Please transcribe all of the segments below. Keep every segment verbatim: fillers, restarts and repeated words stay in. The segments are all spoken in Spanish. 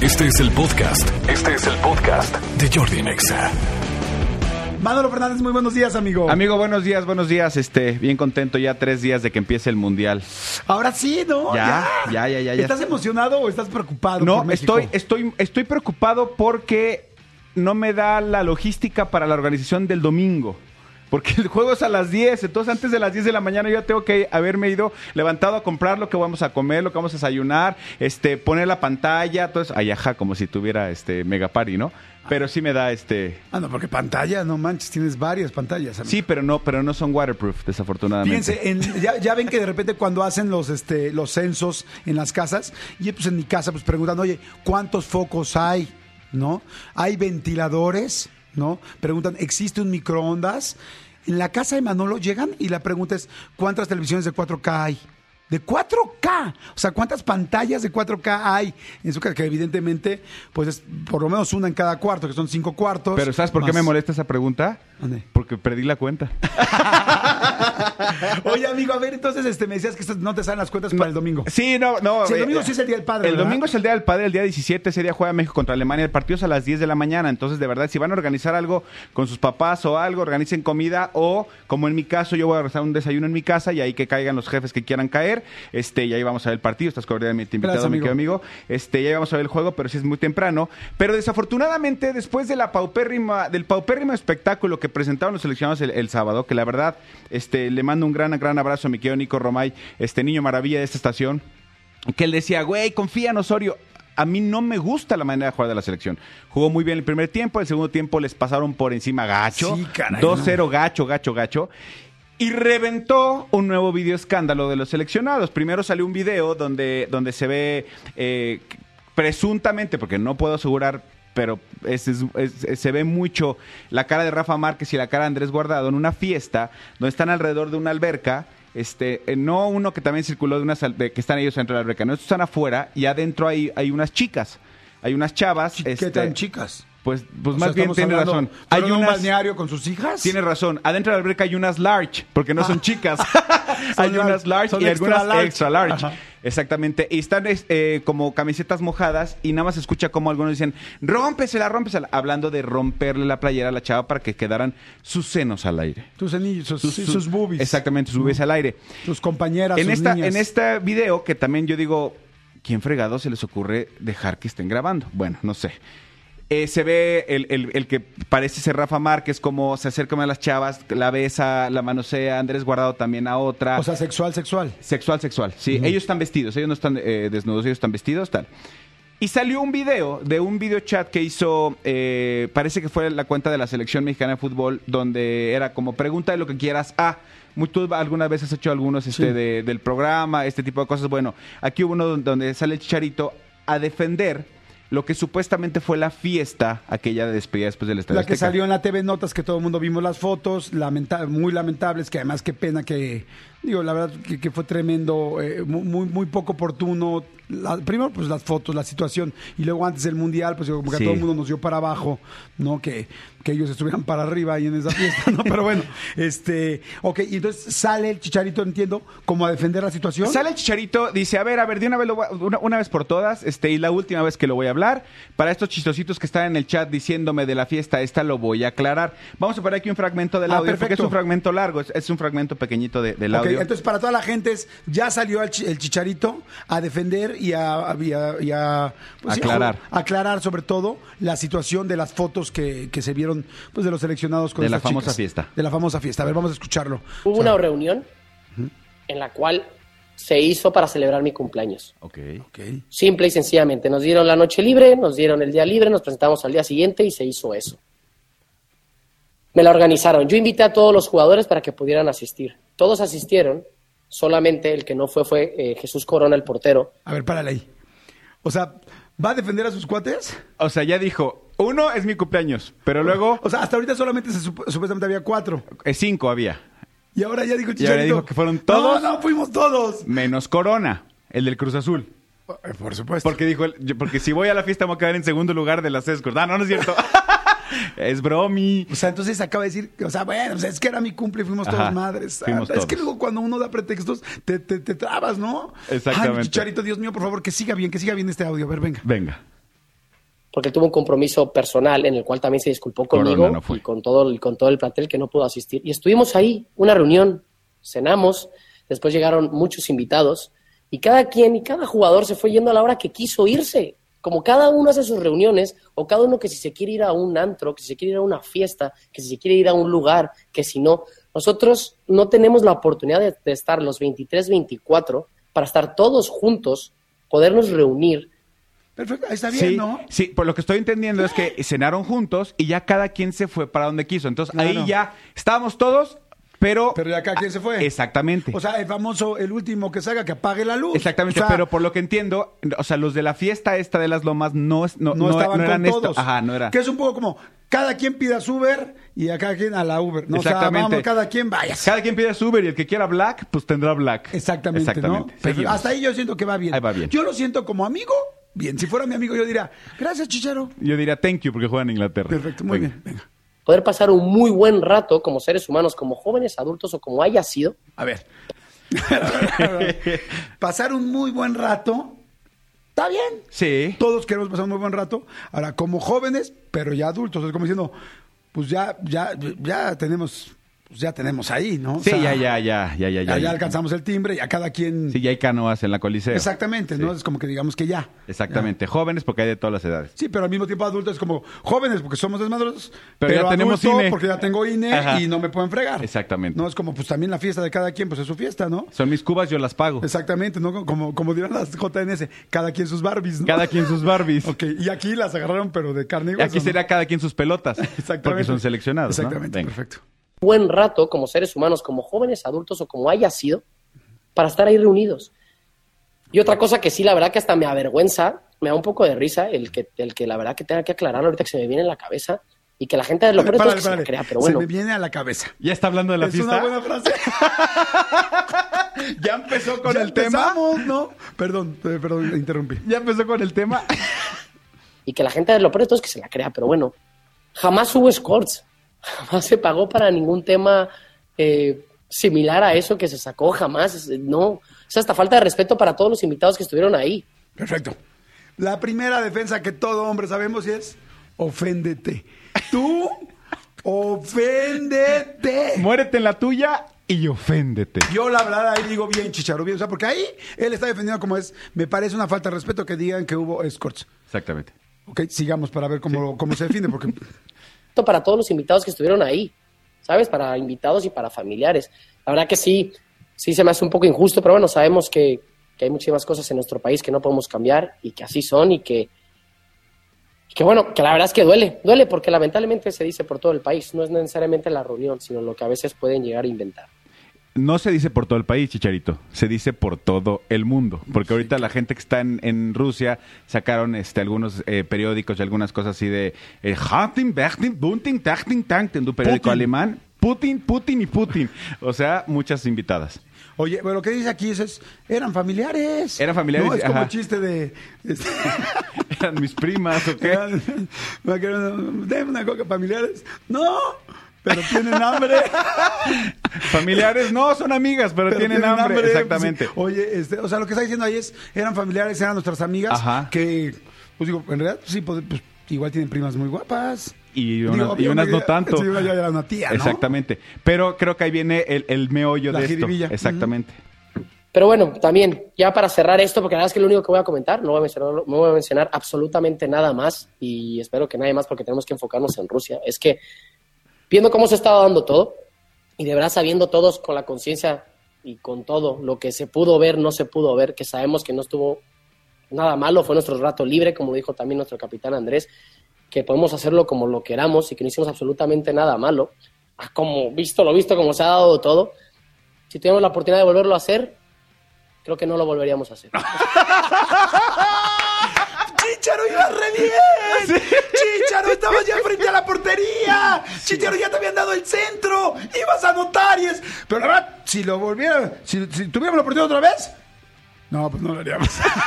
Este es el podcast. Este es el podcast de Jordi Nexa. Manolo Fernández, muy buenos días, amigo. Amigo, buenos días, buenos días. Este, bien contento ya tres días de que empiece el Mundial. Ahora sí, ¿no? Ya, ya, ya, ya. ya. ¿Estás emocionado o estás preocupado? No, por México? estoy, estoy, estoy preocupado porque no me da la logística para la organización del domingo. Porque el juego es a las diez, entonces antes de las diez de la mañana yo tengo que haberme ido levantado a comprar lo que vamos a comer, lo que vamos a desayunar, este, poner la pantalla, todo eso. Ay, ajá, como si tuviera este mega party, ¿no? Pero sí me da este... Ah, no, porque pantalla, no manches, tienes varias pantallas, amigo. Sí, pero no, pero no son waterproof, desafortunadamente. Fíjense, en, ya, ya ven que de repente cuando hacen los este los censos en las casas, y pues en mi casa pues preguntan, oye, ¿cuántos focos hay? ¿No? ¿Hay ventiladores? ¿No? Preguntan, ¿existe un microondas? En la casa de Manolo llegan y la pregunta es, ¿cuántas televisiones de cuatro K hay? De cuatro K, o sea, ¿cuántas pantallas de cuatro K hay? En su casa, que evidentemente, pues es por lo menos una en cada cuarto, que son cinco cuartos. Pero ¿sabes por más... qué me molesta esa pregunta? ¿Dónde? Porque perdí la cuenta. Oye, amigo, a ver, entonces este, me decías que estas no te salen las cuentas para el domingo. Sí, no, no. Sí, el domingo eh, sí es el Día del Padre, El ¿verdad? domingo es el Día del Padre, el día diecisiete, ese día juega México contra Alemania, el partido es a las diez de la mañana, entonces de verdad, si van a organizar algo con sus papás o algo, organicen comida o, como en mi caso, yo voy a organizar un desayuno en mi casa y ahí que caigan los jefes que quieran caer, este, y ahí vamos a ver el partido, estás cordialmente invitado, Gracias, mi amigo. querido amigo, este, ya ahí vamos a ver el juego, pero sí es muy temprano, pero desafortunadamente, después de la paupérrima, del paupérrimo espectáculo que presentaron los seleccionados el, el sábado, que la verdad, este, le mando un gran, gran abrazo a mi querido Nico Romay, este niño maravilla de esta estación, que él decía, güey, confía en Osorio. A mí no me gusta la manera de jugar de la selección. Jugó muy bien el primer tiempo, el segundo tiempo les pasaron por encima gacho. Sí, caray, dos cero no. gacho, gacho, gacho. Y reventó un nuevo video escándalo de los seleccionados. Primero salió un video donde, donde se ve eh, presuntamente, porque no puedo asegurar, pero es, es, es, se ve mucho la cara de Rafa Márquez y la cara de Andrés Guardado en una fiesta donde están alrededor de una alberca. Este, eh, no uno que también circuló de unas de que están ellos dentro de la alberca, no, estos están afuera y adentro hay, hay unas chicas, hay unas chavas. ¿Qué este, tan chicas? Pues, pues O más sea, bien estamos tiene hablando, razón. ¿fueron Hay a un unas balneario con sus hijas? Tiene razón. Adentro de la alberca hay unas large, porque no son chicas. hay Son unas large son y extra algunas large. extra large. Ajá. Exactamente. Y están eh, como camisetas mojadas y nada más se escucha como algunos dicen, rómpesela, rómpesela. Hablando de romperle la playera a la chava para que quedaran sus senos al aire. Tus anillos, sus, Sus, sí, sus- sus boobies. Exactamente, sus boobies al aire. Tus compañeras, En sus esta, niñas. en este video, que también yo digo, ¿quién fregado se les ocurre dejar que estén grabando? Bueno, no sé. Eh, se ve el, el, el que parece ser Rafa Márquez, como se acerca a las chavas, la besa, la manosea, Andrés Guardado también a otra. O sea, sexual, sexual. Sexual, sexual. Sí, Ujú. ellos están vestidos, ellos no están eh, desnudos, ellos están vestidos, tal. Y salió un video de un video chat que hizo, eh, parece que fue la cuenta de la Selección Mexicana de Fútbol, donde era como pregunta de lo que quieras. Ah, muy- tú alguna vez has hecho algunos este, Sí. de- del programa, este tipo de cosas. Bueno, aquí hubo uno donde- donde sale el Chicharito a defender lo que supuestamente fue la fiesta, aquella de despedida después del Estadio La que Azteca. salió en la T V Notas, que todo el mundo vimos las fotos, lamenta- muy lamentables, que además qué pena que, digo, la verdad que, que fue tremendo, eh, muy, muy, muy poco oportuno. La- primero, pues las fotos, la situación, y luego antes del Mundial, pues como que Sí. a todo el mundo nos dio para abajo, ¿no? Que, que ellos estuvieran para arriba ahí en esa fiesta, ¿no? Pero bueno, este, ok, y entonces sale el Chicharito, entiendo, como a defender la situación. Sale el Chicharito, dice, a ver, a ver, de una vez, lo voy a- una, una vez por todas, este, y la última vez que lo voy a hablar, para estos chistositos que están en el chat diciéndome de la fiesta esta, lo voy a aclarar. Vamos a poner aquí un fragmento del Ah, audio, porque es perfecto. un fragmento largo, es, es un fragmento pequeñito de- del Ok, audio. entonces para toda la gente es, ya salió el, chi- el Chicharito a defender y a, y a- y a, pues, sí, Aclarar. a- aclarar sobre todo la situación de las fotos que, que se vieron pues de los seleccionados con De la estas famosa chicas. fiesta. De la famosa fiesta. A ver, vamos a escucharlo. Hubo O sea, una reunión en la cual se hizo para celebrar mi cumpleaños. Ok. ok. Simple y sencillamente. Nos dieron la noche libre, nos dieron el día libre, nos presentamos al día siguiente y se hizo eso. Me la organizaron. Yo invité a todos los jugadores para que pudieran asistir. Todos asistieron, solamente el que no fue fue eh, Jesús Corona, el portero. A ver, párale ahí. O sea, ¿va a defender a sus cuates? O sea, ya dijo, uno es mi cumpleaños, pero luego O sea, hasta ahorita solamente se sup- supuestamente había cuatro. eh, cinco había, Y ahora ya dijo Y ahora Chicharito. dijo que fueron todos. No, no, fuimos todos. menos Corona, el del Cruz Azul. Eh, Por supuesto. Porque dijo, él, yo- porque si voy a la fiesta me voy a quedar en segundo lugar de las escorts. Ah, no, no es cierto. Es bromi. O sea, entonces acaba de decir, o sea, bueno, o sea, es que era mi cumple y fuimos Ajá, todos madres. fuimos Ah, es que todos. luego cuando uno da pretextos, te, te, te trabas, ¿no? Exactamente. Ay, Chicharito, Dios mío, por favor, que siga bien, que siga bien este audio. A ver, venga. Venga. porque él tuvo un compromiso personal en el cual también se disculpó conmigo no fue. y con todo, el- con todo el plantel que no pudo asistir. Y estuvimos ahí, una reunión, cenamos, después llegaron muchos invitados y cada quien y cada jugador se fue yendo a la hora que quiso irse. Como cada uno hace sus reuniones, o cada uno que si se quiere ir a un antro, que si se quiere ir a una fiesta, que si se quiere ir a un lugar, que si no. Nosotros no tenemos la oportunidad de, de estar los veintitrés, veinticuatro para estar todos juntos, podernos reunir. Perfecto, ahí está bien, Sí, ¿no? sí, por lo que estoy entendiendo es que cenaron juntos y ya cada quien se fue para donde quiso. Entonces Claro. ahí ya estábamos todos, pero... Pero ya cada quien se fue. Exactamente. O sea, el famoso, el último que salga, que apague la luz. Exactamente, O sea, pero por lo que entiendo, o sea, los de la fiesta esta de las Lomas no, es- no, no, no- estaban no eran con esto. todos. Ajá, no era. Que es un poco como, cada quien pida su Uber y a cada quien a la Uber. ¿no? O sea, Exactamente. vamos, cada quien vaya. Cada quien pide su Uber y el que quiera Black, pues tendrá Black. Exactamente, Exactamente. ¿no? Pero Seguimos. hasta ahí yo siento que va bien. Ahí va bien. Yo lo siento como amigo, bien. Si fuera mi amigo, yo diría, gracias, Chicharo. Yo diría thank you porque juegan en Inglaterra. Perfecto, muy Venga. bien. Venga. Poder pasar un muy buen rato como seres humanos, como jóvenes, adultos o como haya sido. A ver. Pasar un muy buen rato. Está bien. Sí. Todos queremos pasar un muy buen rato. Ahora, como jóvenes, pero ya adultos. Es como diciendo, pues ya, ya, ya tenemos, pues ya tenemos ahí, ¿no? O Sí, sea, ya, ya, ya, ya, ya, Ya, ya. ya alcanzamos el timbre, ya cada quien. Sí, ya hay canoas en la Coliseo. Exactamente, ¿no? Sí. Es como que digamos que ya. Exactamente. Jóvenes porque hay de todas las edades. Sí, pero al mismo tiempo adultos es como jóvenes porque somos desmadrosos, Pero ya tenemos adulto I N E. porque ya tengo I N E Ajá. y no me pueden fregar. Exactamente. No es como pues también la fiesta de cada quien, pues es su fiesta, ¿no? Son mis cubas, yo las pago. Exactamente, ¿no? Como, como dirán las J N S, cada quien sus Barbies, ¿no? Cada quien sus Barbies. Ok, y aquí las agarraron, pero de carne y Y hueso, aquí ¿no? sería cada quien sus pelotas. Exactamente. Porque son seleccionados. ¿no? Exactamente, Venga. perfecto. Buen rato como seres humanos, como jóvenes, adultos o como haya sido, para estar ahí reunidos. Y otra cosa que sí, la verdad que hasta me avergüenza, me da un poco de risa, el que, el que la verdad que tenga que aclarar ahorita que se me viene en la cabeza y que la gente lo peor de todo es Párale, que se la párale. crea, pero Se bueno. me viene a la cabeza. ¿Ya está hablando de la es fiesta? una buena frase. ¿Ya empezó con Ya el tema? empezamos, ¿no? Perdón, eh, perdón, interrumpí. ¿Ya empezó con el tema? Y que la gente lo peor de todo es que se la crea, pero bueno, jamás hubo escorts, jamás se pagó para ningún tema eh, similar a eso que se sacó, jamás, no. Es hasta falta de respeto para todos los invitados que estuvieron ahí. Perfecto. La primera defensa que todo hombre sabemos es oféndete. Tú, oféndete. Muérete en la tuya y oféndete. Yo la verdad ahí digo bien, Chicharo, bien. O sea, porque ahí él está defendiendo como es, me parece una falta de respeto que digan que hubo escorts. Exactamente. Ok, sigamos para ver cómo, cómo se defiende, porque Para todos los invitados que estuvieron ahí, ¿sabes? Para invitados y para familiares. La verdad que sí, sí se me hace un poco injusto, pero bueno, sabemos que, que hay muchísimas cosas en nuestro país que no podemos cambiar y que así son y que, y que bueno, que la verdad es que duele, duele porque lamentablemente se dice por todo el país, no es necesariamente la reunión, sino lo que a veces pueden llegar a inventar. No se dice por todo el país, Chicharito, se dice por todo el mundo, porque ahorita la gente que está en, en Rusia sacaron este algunos eh, periódicos y algunas cosas así de eh, Hunting, Berting, Bunting, Tachting, Tangten, un periódico Putin. alemán, Putin, Putin y Putin, o sea, muchas invitadas. oye, pero lo que dice aquí es, es eran familiares. Eran familiares, No, es como ajá. el chiste de... este, Eran mis primas, ¿o qué? eran- me acuerdo, "Deme una coca familiares. No, pero tienen hambre. Familiares, no, son amigas, pero, Pero tienen, hambre. Exactamente. Sí. Oye, este, o sea, lo que está diciendo ahí es, eran familiares, eran nuestras amigas, Ajá. que, pues digo, en realidad, sí, pues, pues, igual tienen primas muy guapas. Y Digo, unas, y había unas una- no tanto. Sí, una ya era una tía, ¿no? Exactamente. Pero creo que ahí viene el, el meollo La de esto. jiribilla. Exactamente. Pero bueno, también, ya para cerrar esto, porque la verdad es que lo único que voy a comentar, no voy a mencionar, no voy a mencionar absolutamente nada más, y espero que nadie más, porque tenemos que enfocarnos en Rusia, es que viendo cómo se estaba dando todo, y de verdad sabiendo todos con la conciencia y con todo lo que se pudo ver, no se pudo ver, que sabemos que no estuvo nada malo, fue nuestro rato libre, como dijo también nuestro capitán Andrés, que podemos hacerlo como lo queramos y que no hicimos absolutamente nada malo, a como visto lo visto, como se ha dado todo, si tuviéramos la oportunidad de volverlo a hacer, creo que no lo volveríamos a hacer. ¡Chícharo, ibas re bien! ¡Chícharo, estabas ya frente a la portería! ¡Chícharo, ya te habían dado el centro! ¡Ibas a anotar! Y es... Pero la verdad, si lo volviera, si, si tuviéramos la oportunidad otra vez, no, pues no lo haríamos.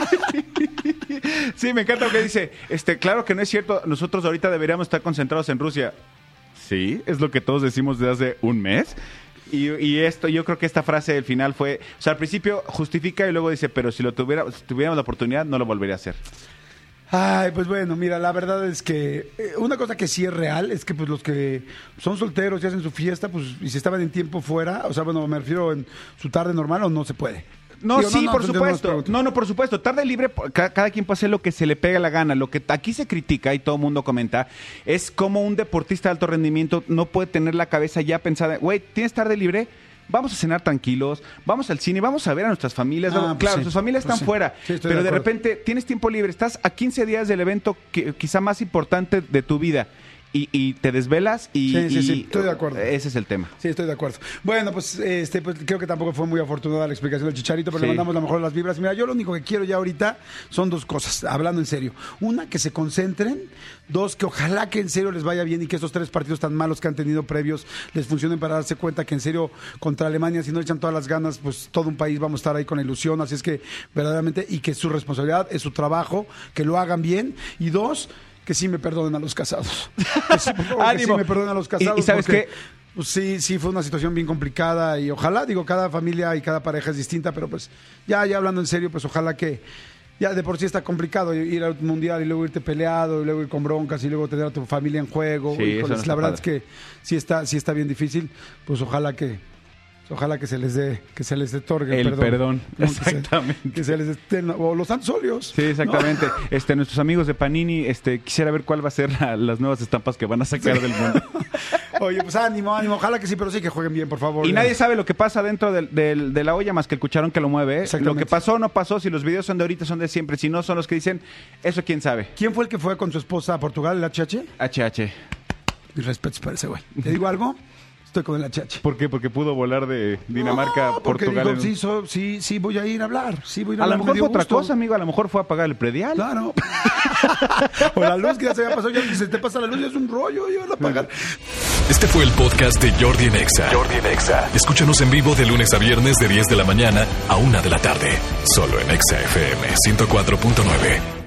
Sí, me encanta lo que dice. Este, claro que no es cierto. Nosotros ahorita deberíamos estar concentrados en Rusia. Sí, es lo que todos decimos desde hace un mes. Y, y esto, yo creo que esta frase del final fue, o sea, al principio justifica y luego dice, pero si lo tuviera, si tuviéramos la oportunidad, no lo volvería a hacer. Ay, pues bueno, mira, la verdad es que eh, una cosa que sí es real es que pues los que son solteros y hacen su fiesta, pues y si estaban en tiempo fuera, o sea, bueno, me refiero en su tarde normal o no se puede. No, Digo, sí, no, no, por pues, supuesto. no, No, no, por supuesto. Tarde libre, ca- cada quien puede hacer lo que se le pega la gana. Lo que aquí se critica y todo el mundo comenta es cómo un deportista de alto rendimiento no puede tener la cabeza ya pensada. Güey, ¿tienes tarde libre? Vamos a cenar tranquilos, vamos al cine, vamos a ver a nuestras familias. Ah, Vamos- pues claro, sí, sus familias pues están sí. fuera, Sí, estoy pero de de, acuerdo. repente tienes tiempo libre, estás a quince días del evento que, quizá más importante de tu vida y, y te desvelas y, Sí, sí, y- sí, estoy de acuerdo. Ese es el tema. Sí, estoy de acuerdo. Bueno, pues, este, pues creo que tampoco fue muy afortunada la explicación del Chicharito, pero Sí. le mandamos la mejor de las vibras. Mira, yo lo único que quiero ya ahorita son dos cosas, hablando en serio. Una, que se concentren. Dos, que ojalá que en serio les vaya bien y que estos tres partidos tan malos que han tenido previos les funcionen para darse cuenta que en serio contra Alemania, si no le echan todas las ganas, pues todo un país vamos a estar ahí con ilusión. Así es que verdaderamente, y que es su responsabilidad, es su trabajo, que lo hagan bien. Y dos, que sí me perdonen a los casados. Que sí, por favor, que sí Ánimo. me perdonen a los casados. Y- y ¿sabes porque, qué? pues sí, sí, fue una situación bien complicada y ojalá, digo, cada familia y cada pareja es distinta, pero pues ya, ya hablando en serio, pues ojalá que ya de por sí está complicado ir al mundial y luego irte peleado y luego ir con broncas y luego tener a tu familia en juego. Sí, Híjoles, eso no está la verdad padre. es que sí está, sí está bien difícil, pues ojalá que ojalá que se les dé, que se les otorgue El perdón, ¿no? Que se- exactamente. Que se, les dé, o los santos óleos. Sí, exactamente. Este, nuestros amigos de Panini, este, quisiera ver cuál va a ser la- las nuevas estampas que van a sacar del mundo. Oye, pues ánimo, ánimo, ojalá que sí, pero sí que jueguen bien, por favor. Y Ya. nadie sabe lo que pasa dentro del- del- de la olla más que el cucharón que lo mueve. ¿eh? Lo Exactamente. que pasó o no pasó, si los videos son de ahorita, son de siempre. Si no, son los que dicen, eso quién sabe. ¿Quién fue el que fue con su esposa a Portugal, el H H? H H. Mis respetos para ese güey. ¿Te digo algo? Estoy con el H H. ¿Por qué? Porque pudo volar de Dinamarca No, a porque Portugal. dijo, en- sí, so- sí, sí, voy a ir a hablar. Sí, voy a ir a, A lo hablar, mejor me fue dio otra gusto. cosa, amigo. A lo mejor fue a pagar el predial. Claro. O la luz que ya se había pasado. Ya si se te pasa la luz, ya es un rollo. Yo la pagar. Este fue el podcast de Jordi en Exa. Jordi en Exa. Escúchanos en vivo de lunes a viernes de diez de la mañana a una de la tarde. Solo en Exa F M ciento cuatro punto nueve.